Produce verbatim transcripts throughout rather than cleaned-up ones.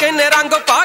किन्ने रंग पा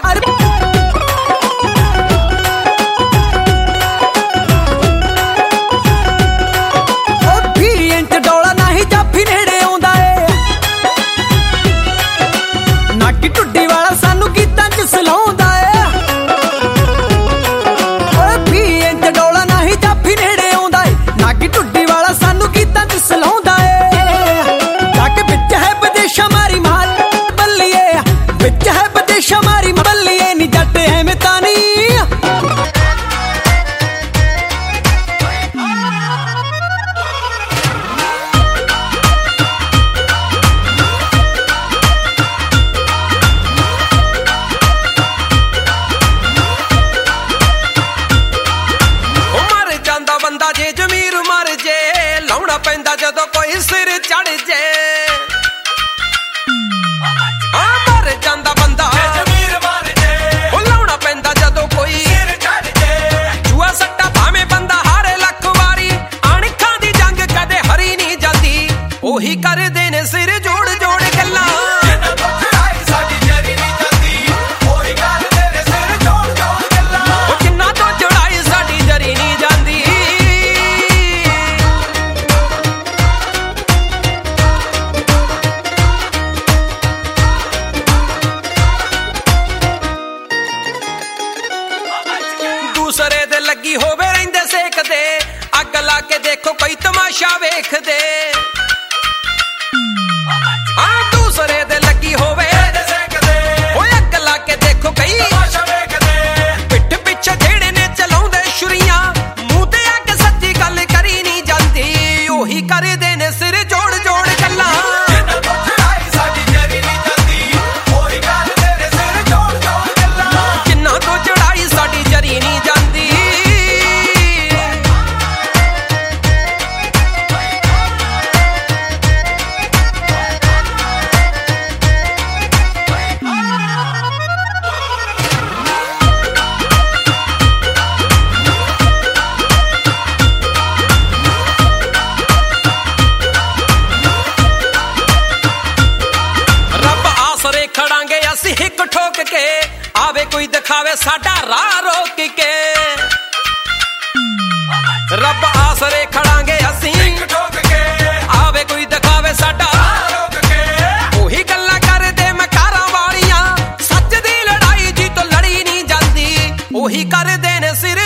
जे जमीर मर जे लाउना पैंदा जदों कोई सिर चढ़ जे हाँ मर जांदा बंदा जे जमीर मर जे ओ लाउना पैंदा जदों कोई सिर चढ़ जे जुआ सट्टा भावें बंदा हारे लख वारी अणखां दी जंग कदे हरी नहीं जांदी ओही कर देने सिर जोड़ जोड़ गल्लां दूसरे दे लगी होवे रहिंदे सेकदे अग ला के देखो कोई तमाशा वेखदे हाँ दूसरे दे लगी होवे ओए अग ला के देखो कई तमाशा वेखदे पिठ पिछे जेड़े ने चलाउंदे छुरियां मूंह ते अग सच्ची गल करी नहीं जांदी ओही कर देने सिर जोड़ जोड़ गल्लां खड़ांगे असी हिक ठोक के आवे कोई दिखावे साडा राह रोक के रब आसरे खड़ांगे असी हिक ठोक के आवे कोई दिखावे साडा राह रोक के ओही गल्लां कर दे मकारां वालियां सच दी लड़ाई जी तो लड़ी नहीं जांदी ओही कर देने सिर